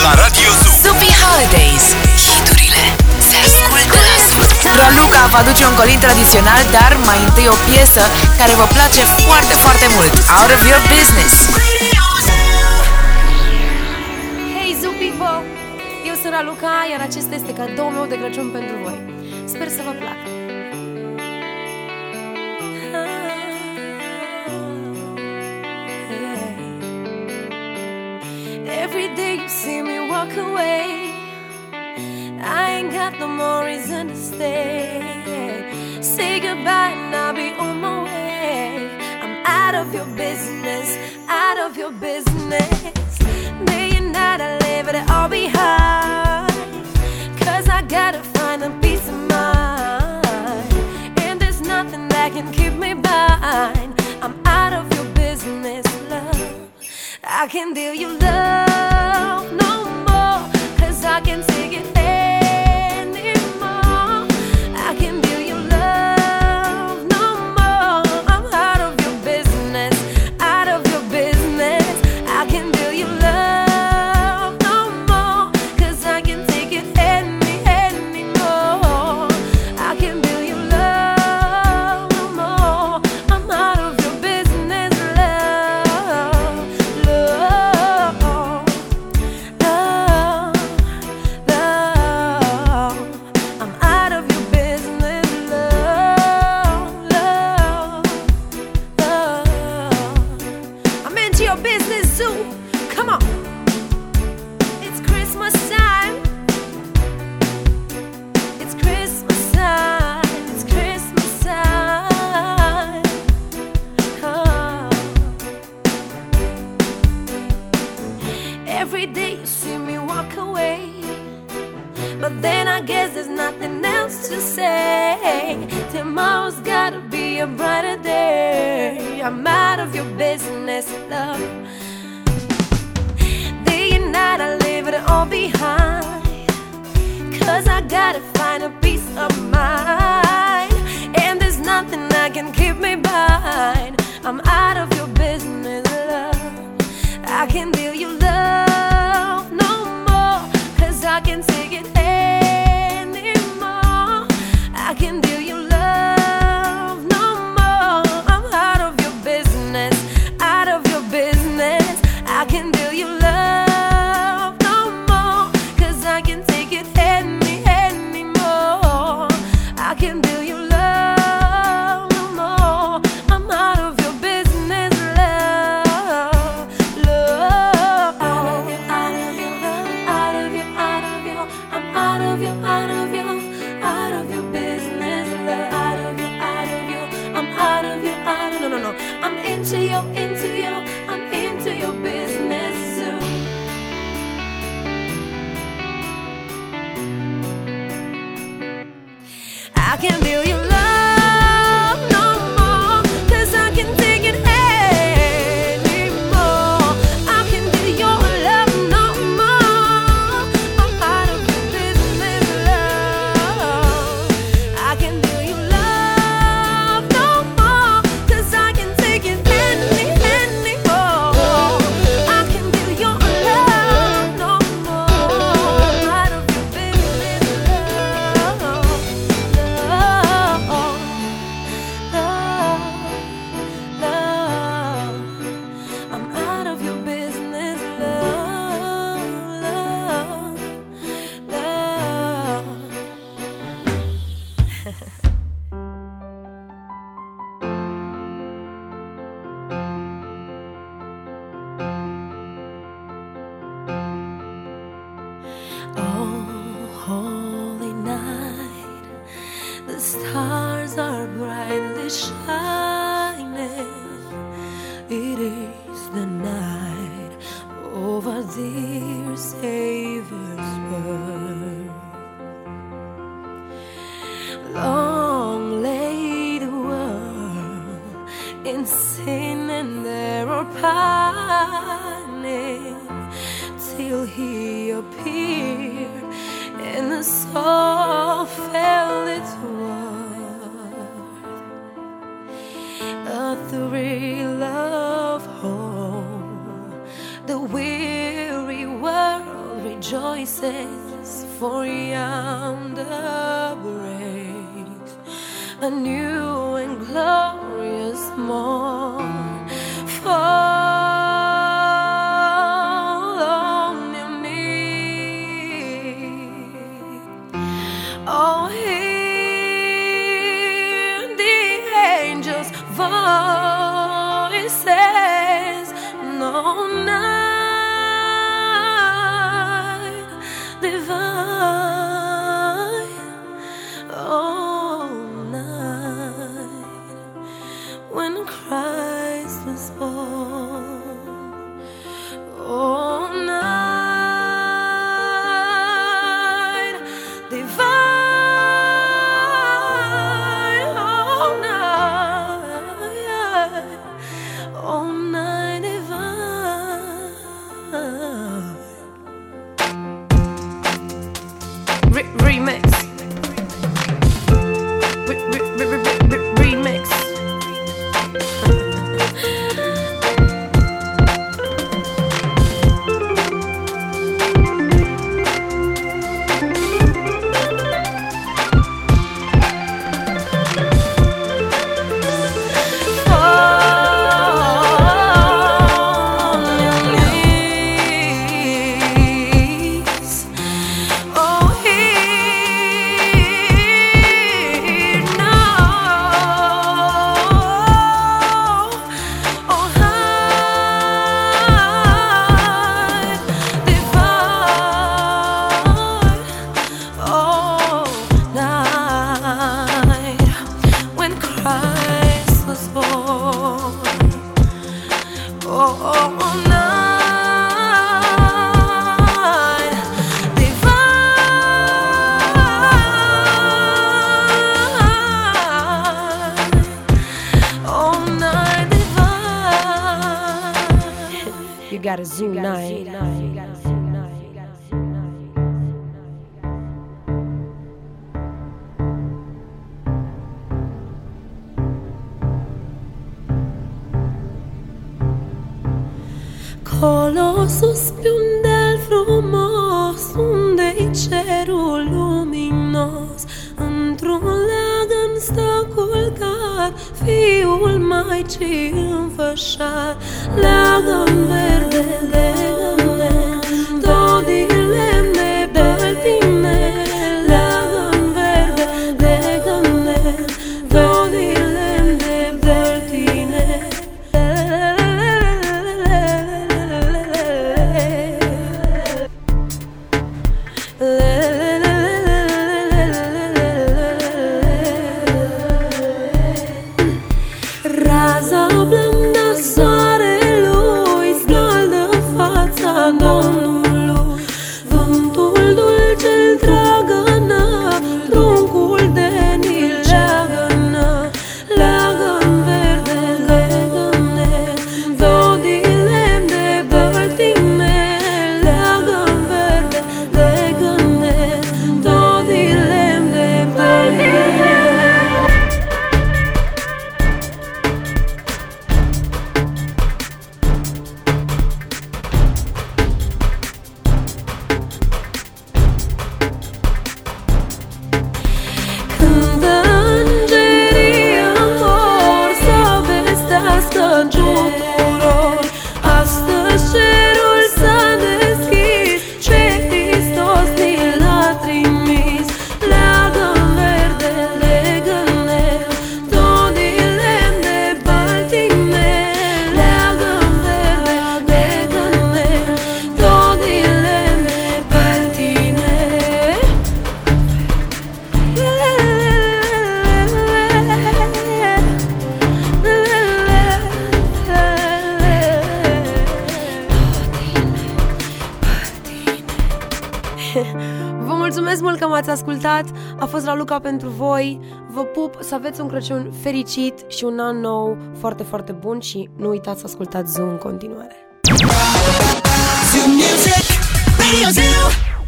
la Radio Zoo. Sophie Holidays. Hiturile se ascultă la Zoo. Raluca vă aduce un colin tradițional, dar mai întâi o piesă care vă place foarte, foarte mult. Out of Your Business. Hey Zoo people! Eu sunt Raluca, iar acesta este cadoul meu de Crăciun pentru voi. Sper să vă placă. Every day you see me walk away, I ain't got no more reason to stay. Say goodbye and I'll be on my way. I'm out of your business, out of your business. Day and night I leave it all behind, 'cause I gotta find a peace of mind, and there's nothing that can keep me blind. I'm out of your business, love. I can't deal your love no more, 'cause I can't take it anymore. I can't deal your love no more. I'm out of your business, out of your business. I can't deal your love no more, 'cause I can't take it anymore. I can't deal your love no more. I'm out of your business, love, love, love, love. I'm out of your business, love, love, love. I'm into your business, Zoo. Come on. It's Christmas time. It's Christmas time. It's Christmas time. Oh. Every day you see me walk away, but then I guess there's nothing else to say. Tomorrow's gotta be a brighter day. I'm out of your business, love. Day and night I leave it all behind, 'cause I gotta find a peace of mind, and there's nothing that can keep me blind. I'm out of your business, love. I can't deal your love no more, 'cause I can't take it anymore. I can't deal your love no more. I'm out of your business, out of your business. I can't deal your love no more, 'cause I can't take it anymore. I can't deal your love no more. I'm out of your business, love, love. Out of your, out of your love, out of your, out of your. I'm out of your, out of your, out of your business, love. Out of your, out of your. I'm out of your, out of, no, no, no. I'm into your, into your. I'm into your business, Zoo. I can't deal your love no more, 'cause I can't take it anymore. I can't deal your love no more. I'm out of your business, love. I can't deal your love no more, 'cause I can't take it anymore. I can't deal your love no more. I'm out of your business, love, love, love. I'm out of your business, love, love, love. Oh, holy night, the stars are brightly shining. It is the night of our dear Savior's birth. Long lay the world in sin and error pining, till He appeared and the soul felt its worth. A thrill of hope, the weary world rejoices, for yonder breaks a new and glorious morn. Fall on your knees. Oh, hear the angels' voices. No night divine. Oh, night when Christ was born. Oh, night divine. Oh, night. Oh, night divine. Remix. Remix. You gotta zoom night. Colo sus pe un deal frumos, unde-i cerul luminos, într-un leagăn stă culcat fiul Maicii înfășat. Leagăn verde, leagăn, tot din lemn de băltine. Leagăn verde, leagăn, tot din lemn de băltine. Raza blândă soarelui scaldă fața Domnului. Vântul dulce-l tragănă, truncul de nil leagănă. Leagăn verde, leagăn-ne, tot din lemn de băltine. Leagăn verde, leagăn-ne, tot din lemn de băltine. Când îngerii amor să vestească tuturor, astăzi cerul s-a deschis, ce Hristos ni l-a trimis. Leagăn verde, leagăn-ne, tot din lemn de băltine. Leagăn verde, leagăn-ne, tot din lemn de băltine. Vă mulțumesc mult că m-ați ascultat. A fost Raluca pentru voi. Vă pup, să aveți un Crăciun fericit și un an nou foarte, foarte bun. Și nu uitați să ascultați Zoo în continuare. Zoo Music, Radio Zoo.